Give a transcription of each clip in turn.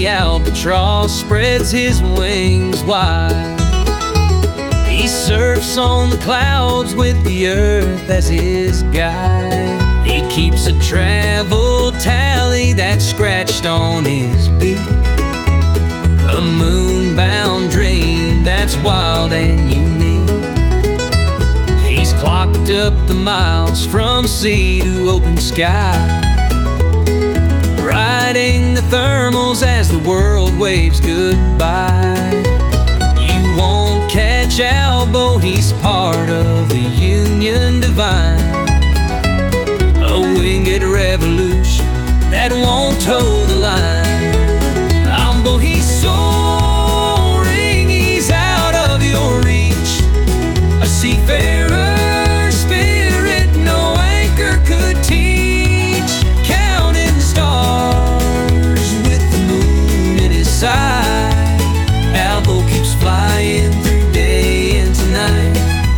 the albatross spreads his wings wide. He surfs on the clouds with the earth as his guide. He keeps a travel tally that's scratched on his beat, a moon-bound dream that's wild and unique. He's clocked up the miles from sea to open sky, riding the thermals as the world waves goodbye. You won't catch Albo, he's part of the Union Divine, a winged revolution that won't toe the line. Albo, he's soaring, he's out of your reach, a seafarer spirit no anchor could teach, counting the stars with the moon in his side. Albo keeps flying through day into night.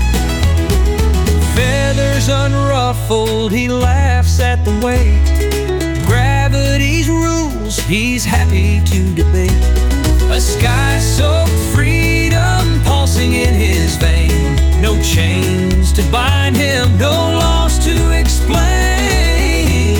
Feathers unruffled, he laughs at the weight. Gravity's rules, he's happy to debate. A sky-soaked freedom pulsing in his vein. No chains to bind him, no laws to explain.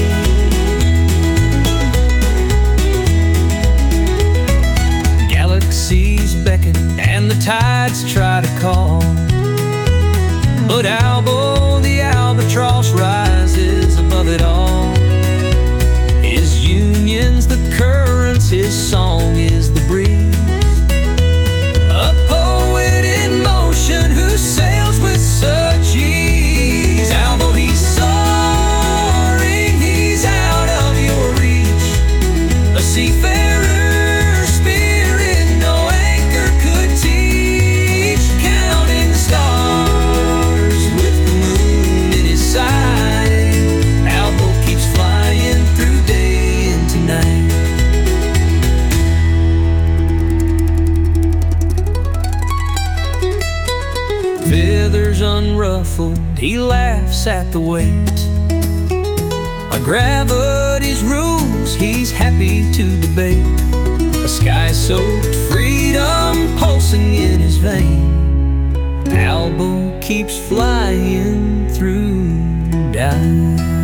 Galaxies beckon and the tides try to call, but Albo, the albatross, rises above it all. His union's the currents, his song is the breeze, a poet in motion who sails with such ease. Albo, he's soaring, he's out of your reach, a seafarer spirit no anchor could teach, counting the stars with the moon in his side. Albo keeps flying through day into night. Feathers unruffled, he laughs at the weight. By gravity's rules, he's happy to debate. A sky-soaked freedom pulsing in his vein. Albo keeps flying through time.